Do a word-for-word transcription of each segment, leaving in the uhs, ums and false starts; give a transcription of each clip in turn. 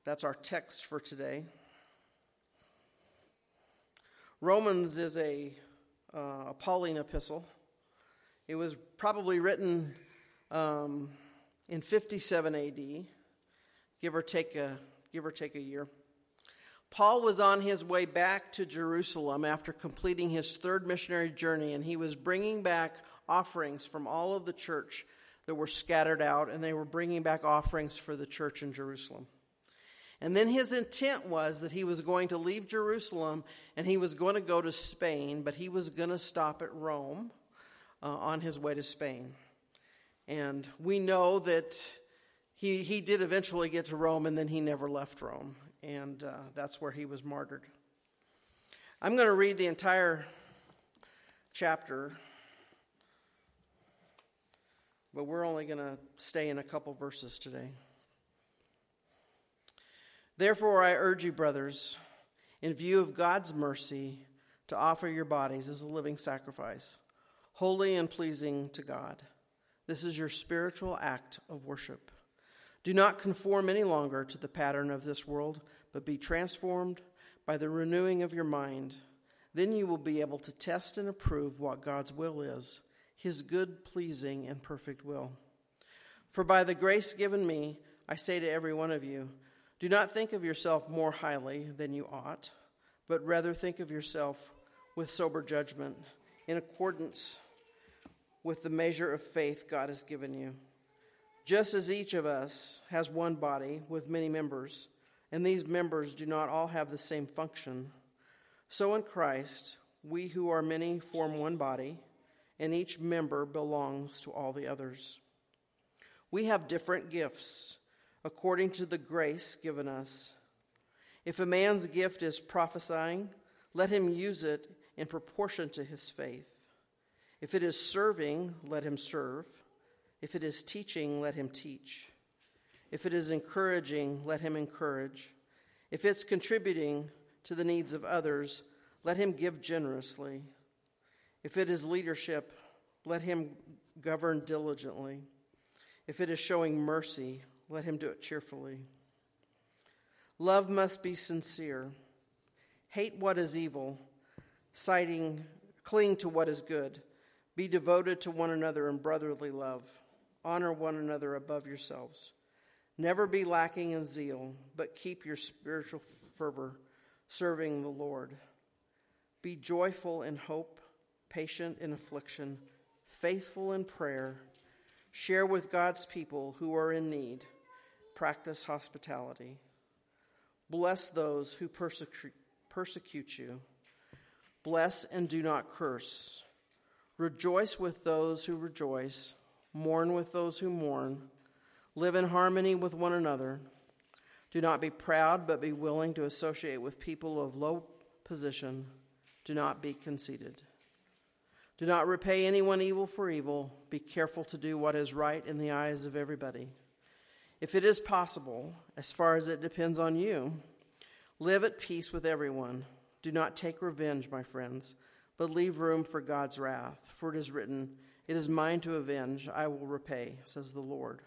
That's our text for today. Romans is a, uh, a Pauline epistle. It was probably written um, in fifty-seven A D, give or take a give or take a year. Paul was on his way back to Jerusalem after completing his third missionary journey, and he was bringing back offerings from all of the church that were scattered out, and they were bringing back offerings for the church in Jerusalem. And then his intent was that he was going to leave Jerusalem and he was going to go to Spain, but he was going to stop at Rome uh, on his way to Spain. And we know that he he did eventually get to Rome, and then he never left Rome. And uh, that's where he was martyred. I'm going to read the entire chapter, but we're only going to stay in a couple verses today. Therefore, I urge you, brothers, in view of God's mercy, to offer your bodies as a living sacrifice, holy and pleasing to God. This is your spiritual act of worship. Do not conform any longer to the pattern of this world, but be transformed by the renewing of your mind. Then you will be able to test and approve what God's will is, his good, pleasing, and perfect will. For by the grace given me, I say to every one of you, do not think of yourself more highly than you ought, but rather think of yourself with sober judgment, in accordance with the measure of faith God has given you. Just as each of us has one body with many members, and these members do not all have the same function, so in Christ we who are many form one body, and each member belongs to all the others. We have different gifts according to the grace given us. If a man's gift is prophesying, let him use it in proportion to his faith. If it is serving, let him serve. If it is teaching, let him teach. If it is encouraging, let him encourage. If it's contributing to the needs of others, let him give generously. If it is leadership, let him govern diligently. If it is showing mercy, let him do it cheerfully. Love must be sincere. Hate what is evil, citing, cling to what is good. Be devoted to one another in brotherly love. Honor one another above yourselves. Never be lacking in zeal, but keep your spiritual fervor, serving the Lord. Be joyful in hope, patient in affliction, faithful in prayer. Share with God's people who are in need. Practice hospitality. Bless those who persecute, persecute you. Bless and do not curse. Rejoice with those who rejoice. Mourn with those who mourn. Live in harmony with one another. Do not be proud, but be willing to associate with people of low position. Do not be conceited. Do not repay anyone evil for evil. Be careful to do what is right in the eyes of everybody. If it is possible, as far as it depends on you, live at peace with everyone. Do not take revenge, my friends, but leave room for God's wrath. For it is written, it is mine to avenge, I will repay, says the Lord.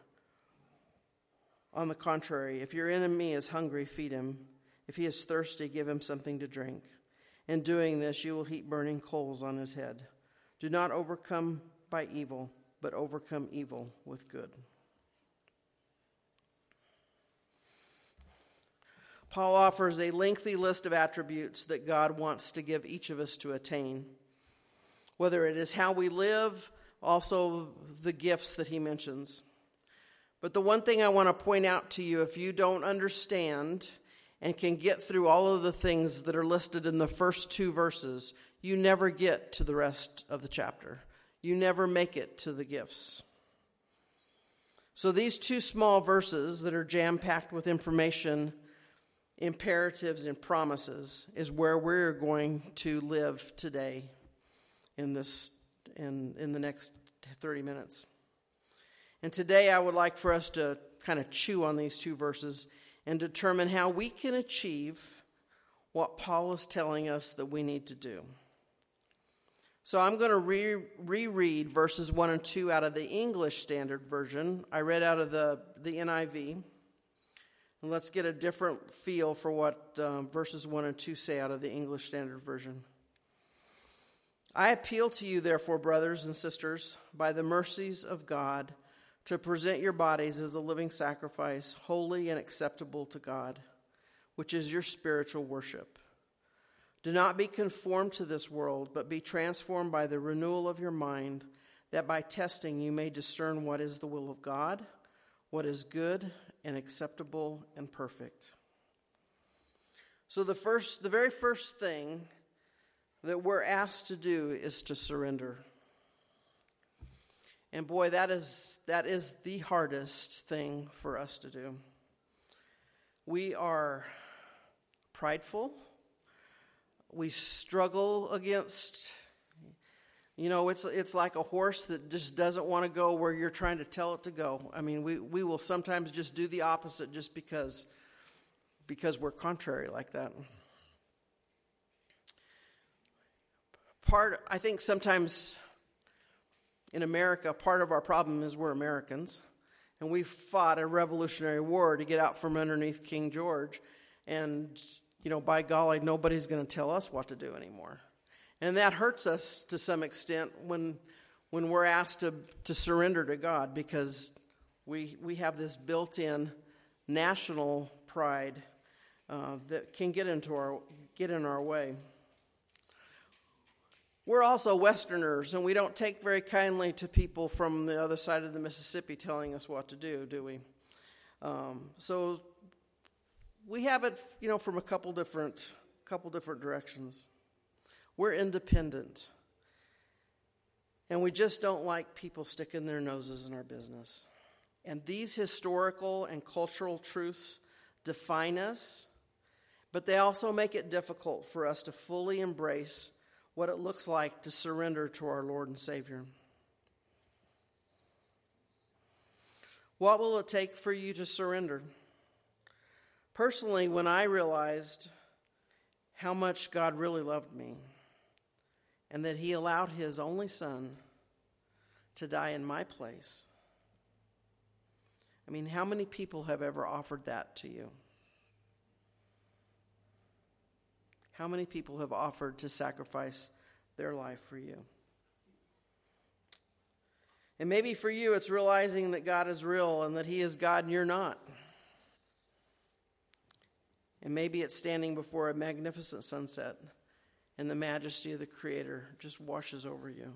On the contrary, if your enemy is hungry, feed him. If he is thirsty, give him something to drink. In doing this, you will heap burning coals on his head. Do not overcome by evil, but overcome evil with good. Paul offers a lengthy list of attributes that God wants to give each of us to attain. Whether it is how we live, also the gifts that he mentions. But the one thing I want to point out to you, if you don't understand and can get through all of the things that are listed in the first two verses, you never get to the rest of the chapter. You never make it to the gifts. So these two small verses that are jam-packed with information, imperatives, and promises is where we're going to live today in this in, in the next thirty minutes. And today I would like for us to kind of chew on these two verses and determine how we can achieve what Paul is telling us that we need to do. So I'm going to re- reread verses one and two out of the English Standard Version. I read out of the, the N I V. And let's get a different feel for what um, verses one and two say out of the English Standard Version. I appeal to you, therefore, brothers and sisters, by the mercies of God, to present your bodies as a living sacrifice, holy and acceptable to God, which is your spiritual worship. Do not be conformed to this world, but be transformed by the renewal of your mind, that by testing you may discern what is the will of God, what is good and acceptable and perfect. So the first, the very first thing that we're asked to do is to surrender. And boy, that is that is the hardest thing for us to do. We are prideful. We struggle against, you know, it's it's like a horse that just doesn't want to go where you're trying to tell it to go. I mean, we, we will sometimes just do the opposite just because, because we're contrary like that. Part, I think sometimes in America, part of our problem is we're Americans. And we fought a revolutionary war to get out from underneath King George. And, you know, by golly, nobody's going to tell us what to do anymore. And that hurts us to some extent when when we're asked to, to surrender to God, because we we have this built-in national pride uh, that can get into our get in our way. We're also Westerners, and we don't take very kindly to people from the other side of the Mississippi telling us what to do, do we? Um, so we have it, you know, from a couple different couple different directions. We're independent, and we just don't like people sticking their noses in our business. And these historical and cultural truths define us, but they also make it difficult for us to fully embrace what it looks like to surrender to our Lord and Savior. What will it take for you to surrender? Personally, when I realized how much God really loved me, and that he allowed his only son to die in my place. I mean, how many people have ever offered that to you? How many people have offered to sacrifice their life for you? And maybe for you, it's realizing that God is real and that he is God and you're not. And maybe it's standing before a magnificent sunset and the majesty of the Creator just washes over you.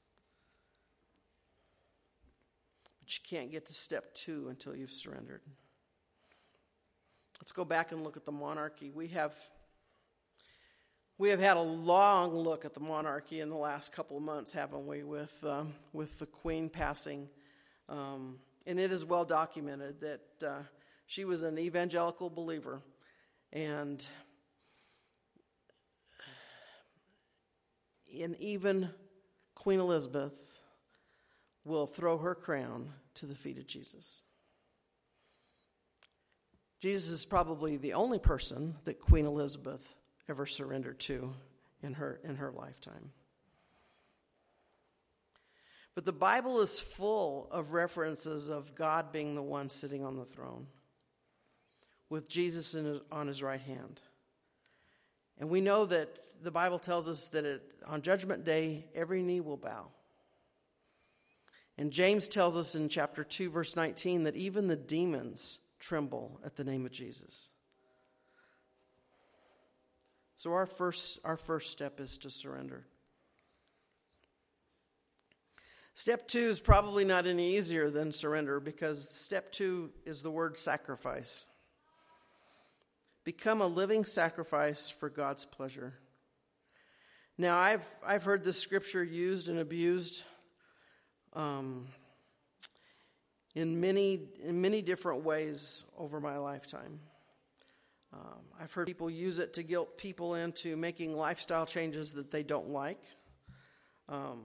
But you can't get to step two until you've surrendered. Let's go back and look at the monarchy. We have we have had a long look at the monarchy in the last couple of months, haven't we, with um, with the Queen passing. Um, and it is well documented that uh, she was an evangelical believer. And And even Queen Elizabeth will throw her crown to the feet of Jesus. Jesus is probably the only person that Queen Elizabeth ever surrendered to in her in her lifetime. But the Bible is full of references of God being the one sitting on the throne, with Jesus in his, on his right hand. And we know that the Bible tells us that it, on Judgment Day, every knee will bow. And James tells us in chapter two, verse nineteen, that even the demons tremble at the name of Jesus. So our first, our first step is to surrender. Step two is probably not any easier than surrender, because step two is the word sacrifice. Become a living sacrifice for God's pleasure. Now, I've I've heard this scripture used and abused um, in many in many different ways over my lifetime. Um, I've heard people use it to guilt people into making lifestyle changes that they don't like. Um,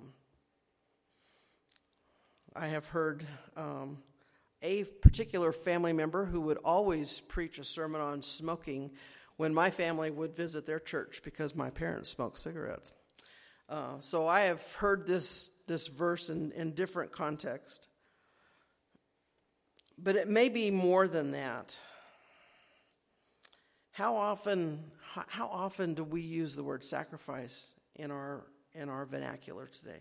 I have heard um, a particular family member who would always preach a sermon on smoking when my family would visit their church, because my parents smoked cigarettes. Uh, so I have heard this this verse in, in different contexts. But it may be more than that. How often, how often do we use the word sacrifice in our in our vernacular today?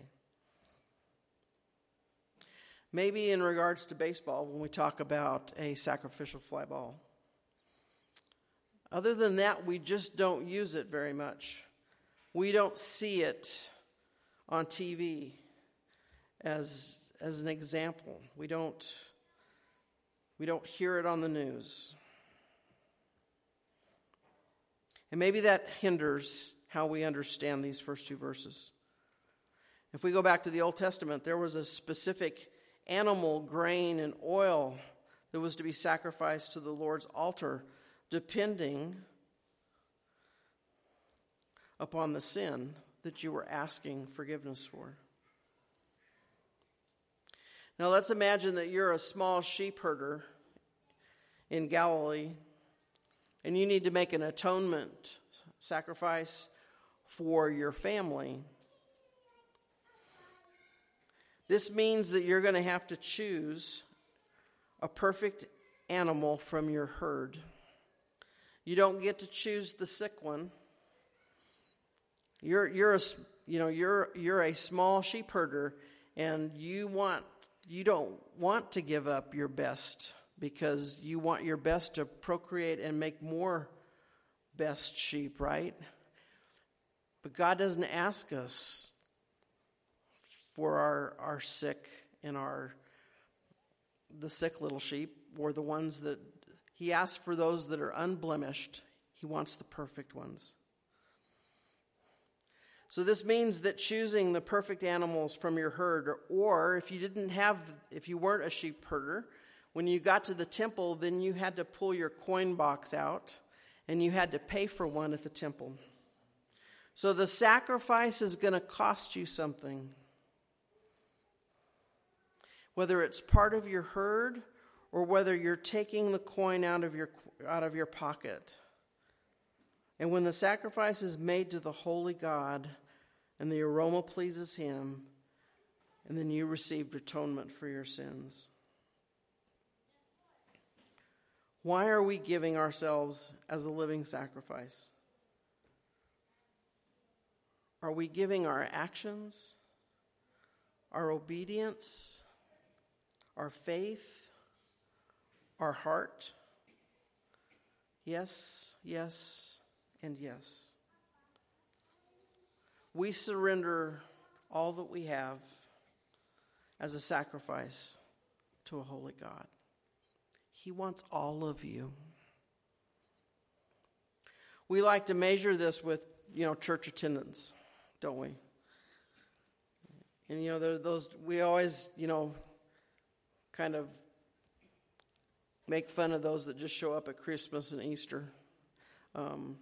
Maybe in regards to baseball, when we talk about a sacrificial fly ball. Other than that, we just don't use it very much. We don't see it on T V as as an example. We don't we don't hear it on the news. And maybe that hinders how we understand these first two verses. If we go back to the Old Testament, there was a specific animal, grain, and oil that was to be sacrificed to the Lord's altar, depending upon the sin that you were asking forgiveness for. Now let's imagine that you're a small sheep herder in Galilee, and you need to make an atonement sacrifice for your family. This means that you're going to have to choose a perfect animal from your herd. You don't get to choose the sick one. You're you're a you know you're you're a small sheep herder, and you want you don't want to give up your best, because you want your best to procreate and make more best sheep, right? But God doesn't ask us for our, our sick and our the sick little sheep, or the ones that He asks for those that are unblemished. He wants the perfect ones. So this means that choosing the perfect animals from your herd, or, or if you didn't have, if you weren't a sheep herder, when you got to the temple, then you had to pull your coin box out, and you had to pay for one at the temple. So the sacrifice is going to cost you something. Whether it's part of your herd, or whether you're taking the coin out of your out of your pocket. And when the sacrifice is made to the holy God, and the aroma pleases Him, and then you received atonement for your sins. Why are we giving ourselves as a living sacrifice? Are we giving our actions, our obedience, our faith, our heart? Yes, yes, and yes. We surrender all that we have as a sacrifice to a holy God. He wants all of you. We like to measure this with, you know, church attendance, don't we? And, you know, there are those, we always, you know, kind of make fun of those that just show up at Christmas and Easter. Um,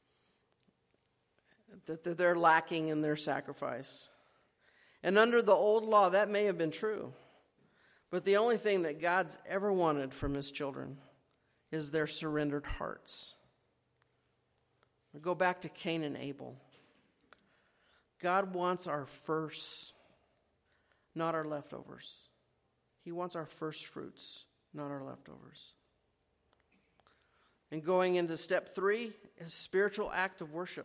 that, that they're lacking in their sacrifice. And under the old law, that may have been true. But the only thing that God's ever wanted from His children is their surrendered hearts. We go back to Cain and Abel. God wants our firsts, not our leftovers. He wants our first fruits, not our leftovers. And going into step three is spiritual act of worship.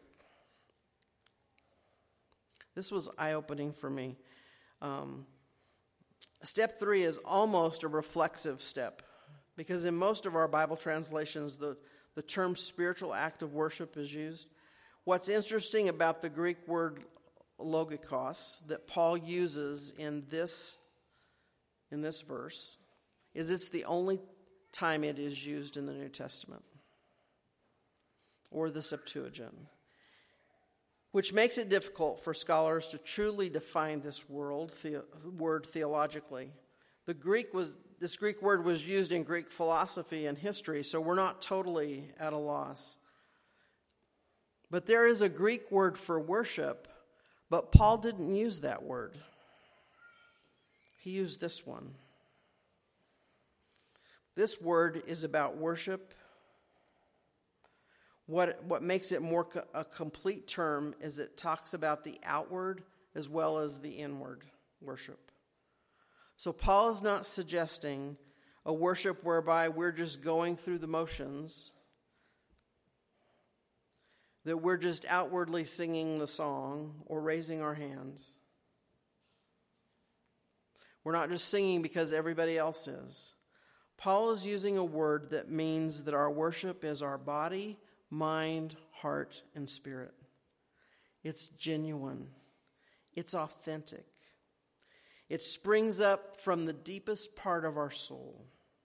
This was eye-opening for me. Um, step three is almost a reflexive step, because in most of our Bible translations, the, the term spiritual act of worship is used. What's interesting about the Greek word logikos that Paul uses in this, in this verse is it's the only time it is used in the New Testament or the Septuagint, which makes it difficult for scholars to truly define this world, the, word theologically. The Greek was this Greek word was used in Greek philosophy and history, so we're not totally at a loss. But there is a Greek word for worship, but Paul didn't use that word. He used this one. This word is about worship. What, what makes it more co- a complete term is it talks about the outward as well as the inward worship. So Paul is not suggesting a worship whereby we're just going through the motions, that we're just outwardly singing the song or raising our hands. We're not just singing because everybody else is. Paul is using a word that means that our worship is our body, mind, heart, and spirit. It's genuine. It's authentic. It springs up from the deepest part of our soul.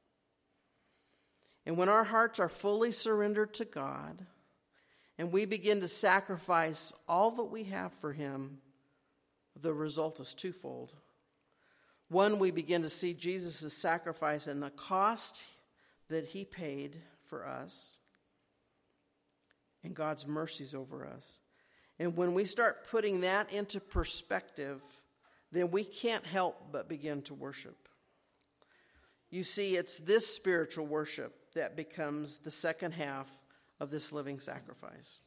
And when our hearts are fully surrendered to God, and we begin to sacrifice all that we have for Him, the result is twofold. One, we begin to see Jesus' sacrifice and the cost that He paid for us and God's mercies over us. And when we start putting that into perspective, then we can't help but begin to worship. You see, it's this spiritual worship that becomes the second half of this living sacrifice.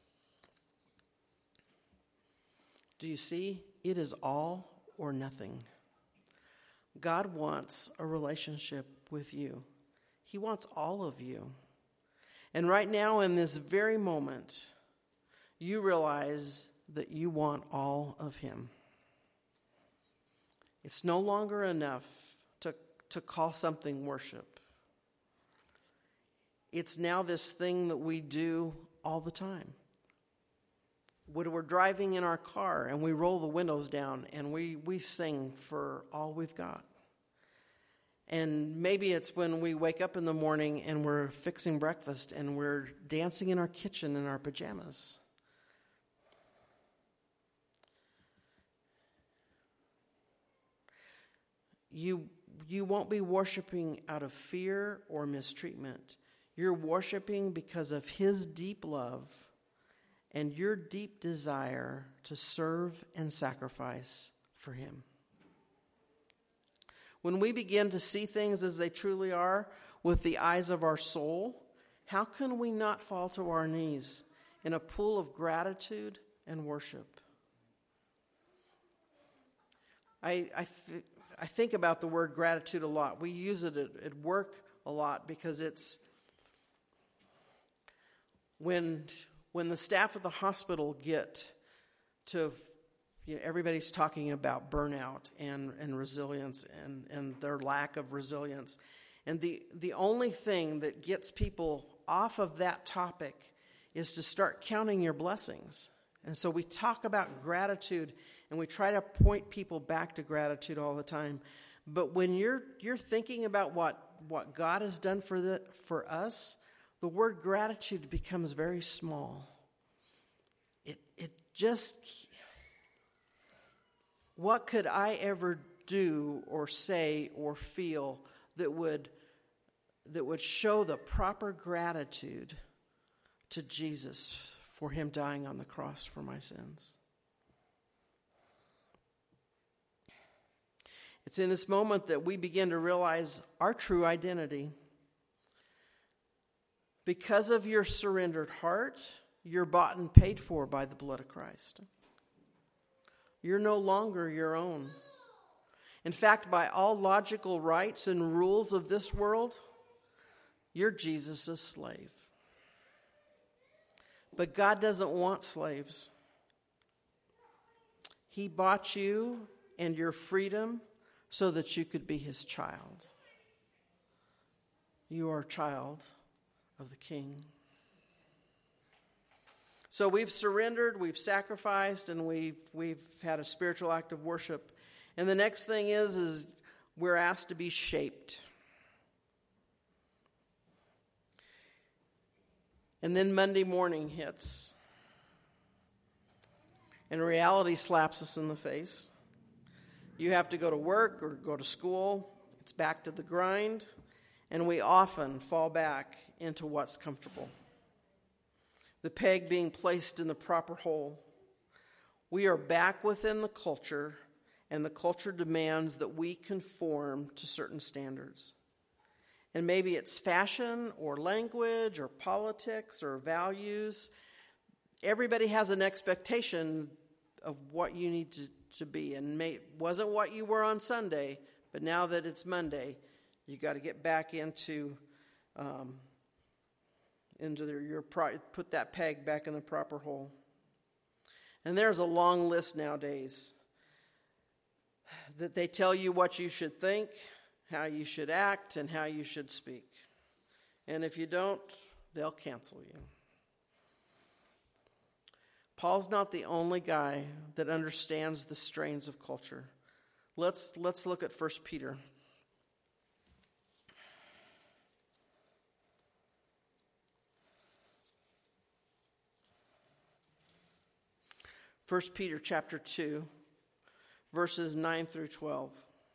Do you see? It is all or nothing. God wants a relationship with you. He wants all of you. And right now, in this very moment, you realize that you want all of Him. It's no longer enough to, to call something worship. It's now this thing that we do all the time. When we're driving in our car and we roll the windows down and we, we sing for all we've got. And maybe it's when we wake up in the morning and we're fixing breakfast and we're dancing in our kitchen in our pajamas. You, you won't be worshiping out of fear or mistreatment. You're worshiping because of His deep love and your deep desire to serve and sacrifice for Him. When we begin to see things as they truly are with the eyes of our soul, how can we not fall to our knees in a pool of gratitude and worship? I, I, th- I think about the word gratitude a lot. We use it at, at work a lot because it's when... When the staff of the hospital get to, you know, everybody's talking about burnout and, and resilience and, and their lack of resilience. And the, the only thing that gets people off of that topic is to start counting your blessings. And so we talk about gratitude and we try to point people back to gratitude all the time. But when you're you're thinking about what, what God has done for the, for us, the word gratitude becomes very small. It it just, what could I ever do or say or feel that would that would show the proper gratitude to Jesus for Him dying on the cross for my sins? It's in this moment that we begin to realize our true identity. Because of your surrendered heart, you're bought and paid for by the blood of Christ. You're no longer your own. In fact, by all logical rights and rules of this world, you're Jesus' slave. But God doesn't want slaves. He bought you and your freedom so that you could be His child. You are a child of the King. So we've surrendered, we've sacrificed, and we've we've had a spiritual act of worship. And the next thing is, is we're asked to be shaped. And then Monday morning hits. And reality slaps us in the face. You have to go to work or go to school. It's back to the grind. And we often fall back into what's comfortable. The peg being placed in the proper hole. We are back within the culture, and the culture demands that we conform to certain standards. And maybe it's fashion or language or politics or values. Everybody has an expectation of what you need to, to be. And may, wasn't what you were on Sunday, but now that it's Monday, you got to get back into um, into their, your pro- put that peg back in the proper hole. And there's a long list nowadays that they tell you what you should think, how you should act, and how you should speak. And if you don't, they'll cancel you. Paul's not the only guy that understands the strains of culture. Let's let's look at First Peter. First Peter chapter two, verses nine through twelve.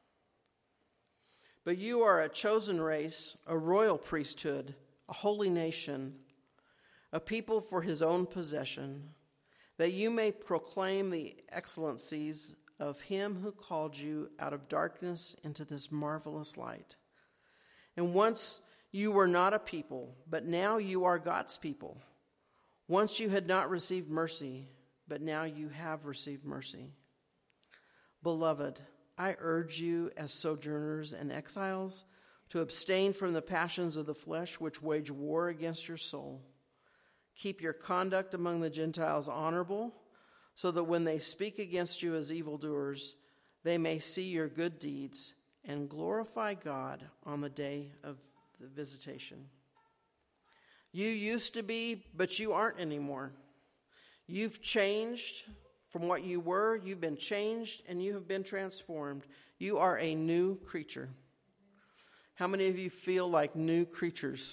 But you are a chosen race, a royal priesthood, a holy nation, a people for his own possession, that you may proclaim the excellencies of him who called you out of darkness into this marvelous light. And once you were not a people, but now you are God's people. Once you had not received mercy, but now you have received mercy. Beloved, I urge you as sojourners and exiles to abstain from the passions of the flesh which wage war against your soul. Keep your conduct among the Gentiles honorable, so that when they speak against you as evildoers, they may see your good deeds and glorify God on the day of the visitation. You used to be, but you aren't anymore. You've changed from what you were. You've been changed and you have been transformed. You are a new creature. How many of you feel like new creatures?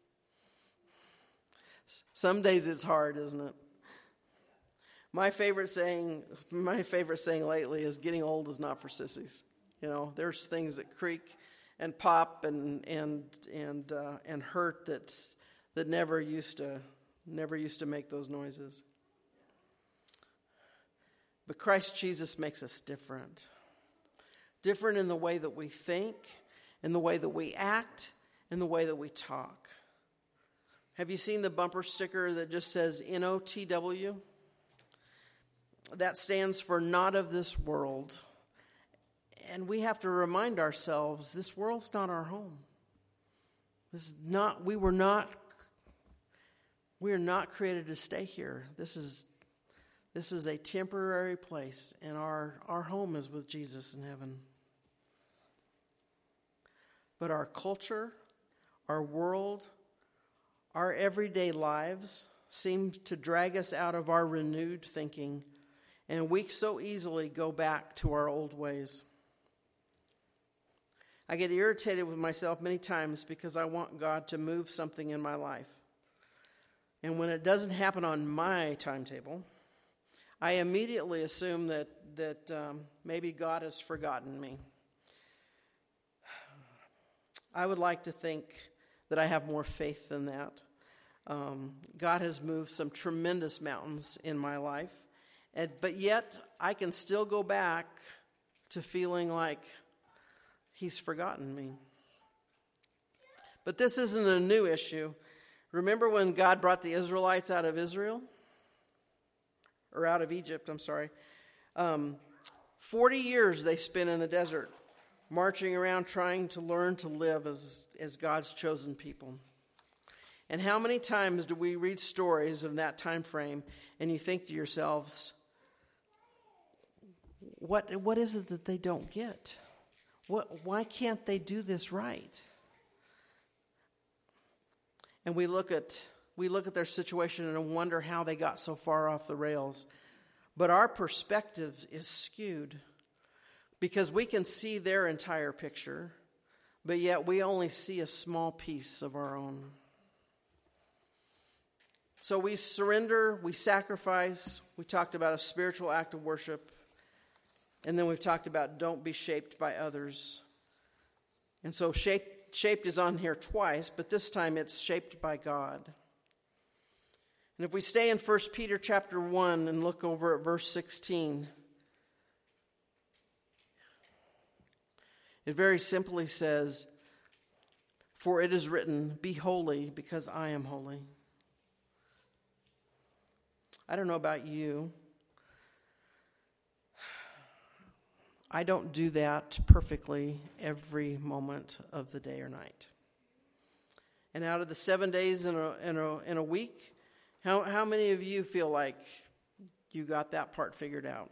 Some days it's hard, isn't it? My favorite saying, my favorite saying lately is getting old is not for sissies. You know, there's things that creak and pop and and and uh, and hurt that that never used to never used to make those noises. But Christ Jesus makes us different. Different in the way that we think, in the way that we act, in the way that we talk. Have you seen the bumper sticker that just says N O T W? That stands for not of this world. And we have to remind ourselves this world's not our home. This is not, we were not, we are not created to stay here. This is this is a temporary place, and our, our home is with Jesus in heaven. But our culture, our world, our everyday lives seem to drag us out of our renewed thinking, and we so easily go back to our old ways. I get irritated with myself many times because I want God to move something in my life. And when it doesn't happen on my timetable, I immediately assume that, that um, maybe God has forgotten me. I would like to think that I have more faith than that. Um, God has moved some tremendous mountains in my life, and, but yet I can still go back to feeling like he's forgotten me. But this isn't a new issue. Remember when God brought the Israelites out of Israel? Or out of Egypt, I'm sorry. Um, Forty years they spent in the desert, marching around trying to learn to live as, as God's chosen people. And how many times do we read stories of that time frame and you think to yourselves, what what is it that they don't get? What why can't they do this right? And we look at we look at their situation and wonder how they got so far off the rails. But our perspective is skewed because we can see their entire picture, but yet we only see a small piece of our own. So we surrender, we sacrifice. We talked about a spiritual act of worship. And then we've talked about don't be shaped by others. And so shaped, shaped is on here twice, but this time it's shaped by God. And if we stay in First Peter chapter one and look over at verse sixteen, it very simply says, "For it is written, be holy because I am holy." I don't know about you. I don't do that perfectly every moment of the day or night. And out of the seven days in a, in a, in a week, how, how many of you feel like you got that part figured out?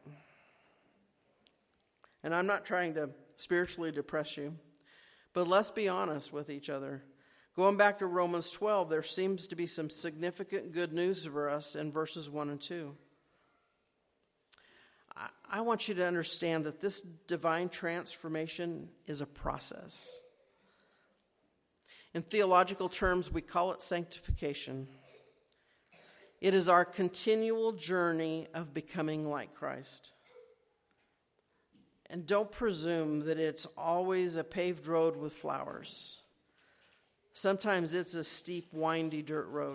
And I'm not trying to spiritually depress you, but let's be honest with each other. Going back to Romans twelve, there seems to be some significant good news for us in verses one and two. I, I want you to understand that this divine transformation is a process. In theological terms, we call it sanctification. It is our continual journey of becoming like Christ. And don't presume that it's always a paved road with flowers. Sometimes it's a steep, windy dirt road.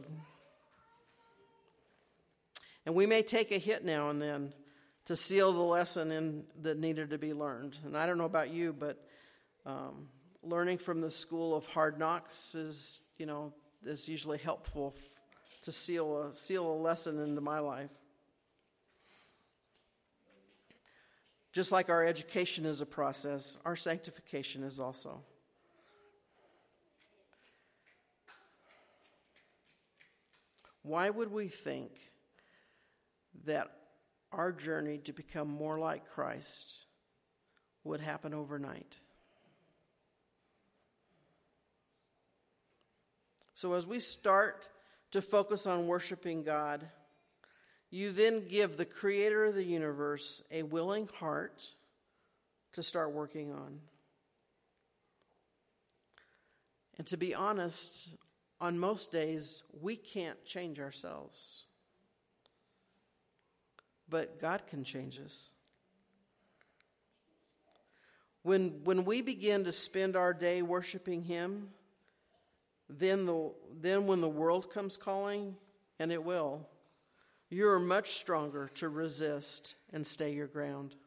And we may take a hit now and then to seal the lesson in that needed to be learned. And I don't know about you, but um, learning from the school of hard knocks is, you know, is usually helpful f- to seal a, seal a lesson into my life. Just like our education is a process, our sanctification is also. Why would we think that our journey to become more like Christ would happen overnight? So as we start to focus on worshiping God, you then give the creator of the universe a willing heart to start working on. And to be honest, on most days, we can't change ourselves. But God can change us. When, when we begin to spend our day worshiping Him, then, the, then when the world comes calling, and it will, you are much stronger to resist and stay your ground.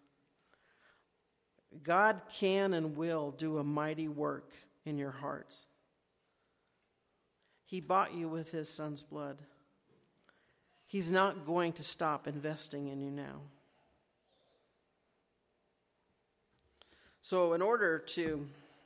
God can and will do a mighty work in your hearts. He bought you with His Son's blood. He's not going to stop investing in you now. So in order to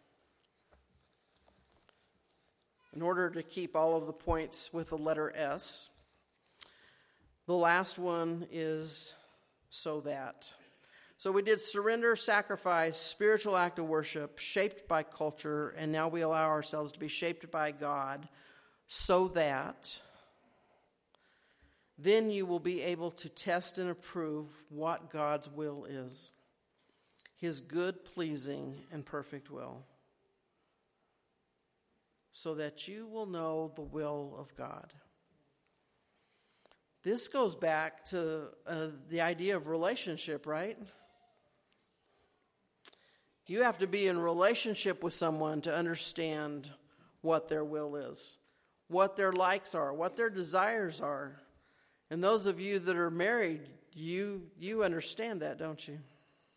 in order to keep all of the points with the letter S, the last one is so that. So we did surrender, sacrifice, spiritual act of worship, shaped by culture, and now we allow ourselves to be shaped by God, so that then you will be able to test and approve what God's will is, His good, pleasing, and perfect will, so that you will know the will of God. This goes back to uh, the idea of relationship, right? You have to be in relationship with someone to understand what their will is, what their likes are, what their desires are. And those of you that are married, you you understand that, don't you?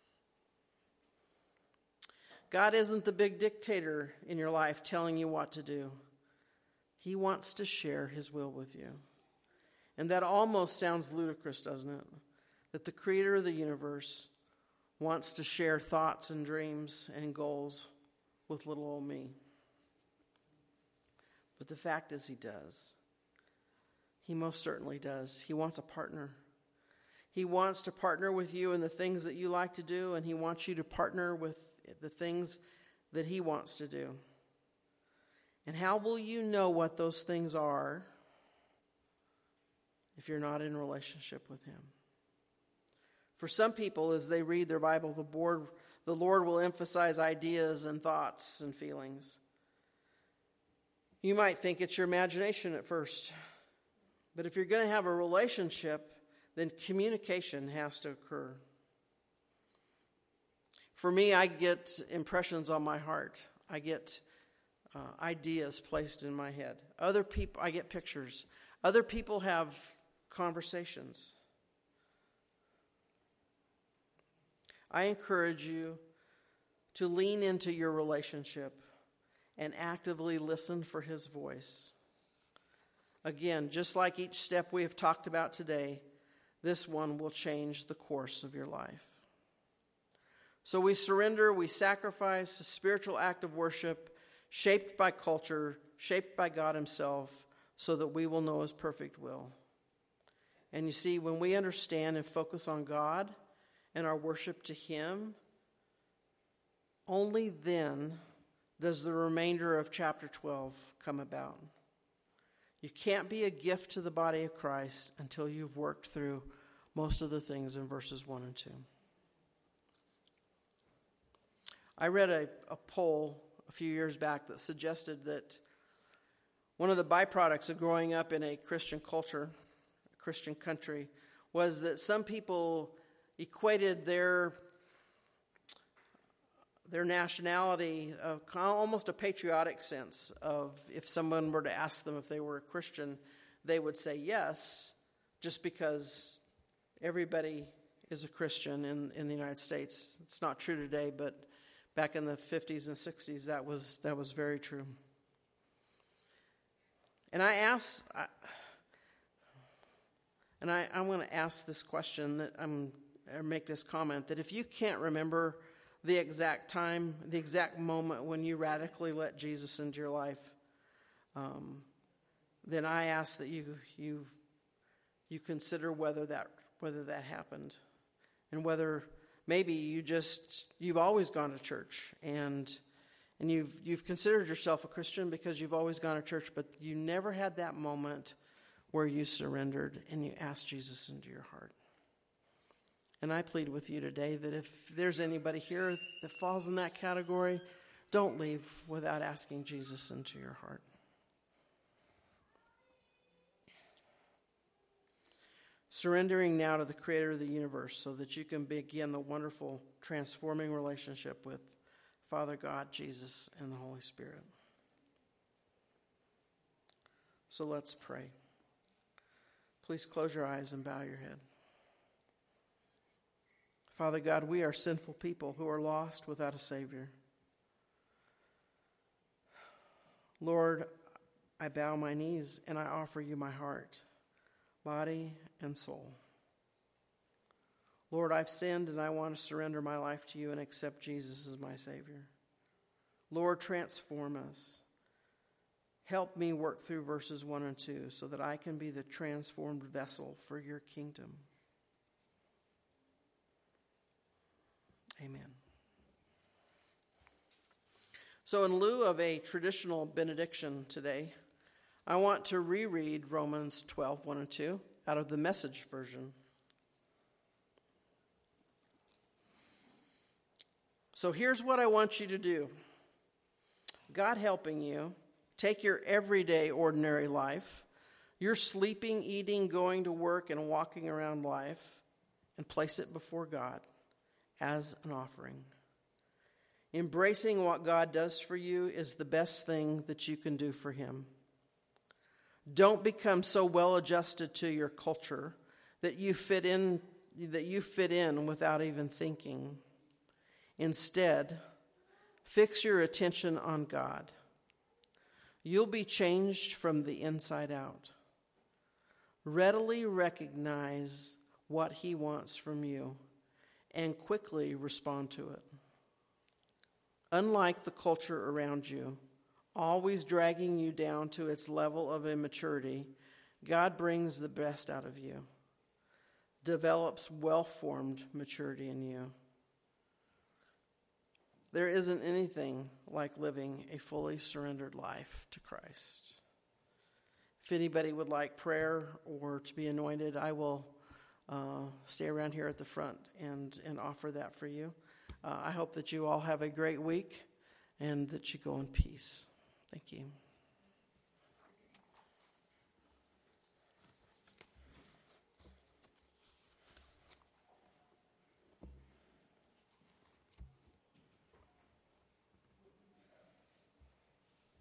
God isn't the big dictator in your life telling you what to do. He wants to share His will with you. And that almost sounds ludicrous, doesn't it? That the creator of the universe wants to share thoughts and dreams and goals with little old me. But the fact is, He does. He most certainly does. He wants a partner. He wants to partner with you in the things that you like to do, and He wants you to partner with the things that He wants to do. And how will you know what those things are if you're not in relationship with Him? For some people, as they read their Bible, the, board, the Lord will emphasize ideas and thoughts and feelings. You might think it's your imagination at first. But if you're going to have a relationship, then communication has to occur. For me, I get impressions on my heart. I get uh, ideas placed in my head. Other people, I get pictures. Other people have conversations. I encourage you to lean into your relationship and actively listen for His voice. Again, just like each step we have talked about today, this one will change the course of your life. So we surrender, we sacrifice, a spiritual act of worship shaped by culture shaped by God himself, so that we will know his perfect will. And you see, when we understand and focus on God and our worship to him, only then does the remainder of chapter twelve come about. You can't be a gift to the body of Christ until you've worked through most of the things in verses one and two. I read a, a poll a few years back that suggested that one of the byproducts of growing up in a Christian culture, a Christian country, was that some people equated their their nationality, of almost a patriotic sense of if someone were to ask them if they were a Christian, they would say yes, just because everybody is a Christian in, in the United States. It's not true today, but back in the fifties and sixties, that was that was very true. And I ask, I, and I, I'm going to ask this question that I'm, or make this comment, that if you can't remember the exact time, the exact moment when you radically let Jesus into your life, um, then I ask that you you you consider whether that whether that happened, and whether maybe you just you've always gone to church and and you've you've considered yourself a Christian because you've always gone to church, but you never had that moment where you surrendered and you asked Jesus into your heart. And I plead with you today that if there's anybody here that falls in that category, don't leave without asking Jesus into your heart. Surrendering now to the Creator of the universe so that you can begin the wonderful, transforming relationship with Father God, Jesus, and the Holy Spirit. So let's pray. Please close your eyes and bow your head. Father God, we are sinful people who are lost without a Savior. Lord, I bow my knees and I offer you my heart, body, and soul. Lord, I've sinned and I want to surrender my life to you and accept Jesus as my Savior. Lord, transform us. Help me work through verses one and two so that I can be the transformed vessel for your kingdom. Amen. So in lieu of a traditional benediction today, I want to reread Romans twelve, one and two out of the Message version. So here's what I want you to do. God helping you, take your everyday ordinary life, your sleeping, eating, going to work, and walking around life, and place it before God as an offering. Embracing what God does for you is the best thing that you can do for him. Don't become so well adjusted to your culture that you fit in that you fit in without even thinking. Instead, fix your attention on God. You'll be changed from the inside out. Readily recognize what he wants from you and quickly respond to it. Unlike the culture around you, always dragging you down to its level of immaturity, God brings the best out of you, develops well-formed maturity in you. There isn't anything like living a fully surrendered life to Christ. If anybody would like prayer or to be anointed, I will uh, stay around here at the front and, and offer that for you. Uh, I hope that you all have a great week and that you go in peace. Thank you.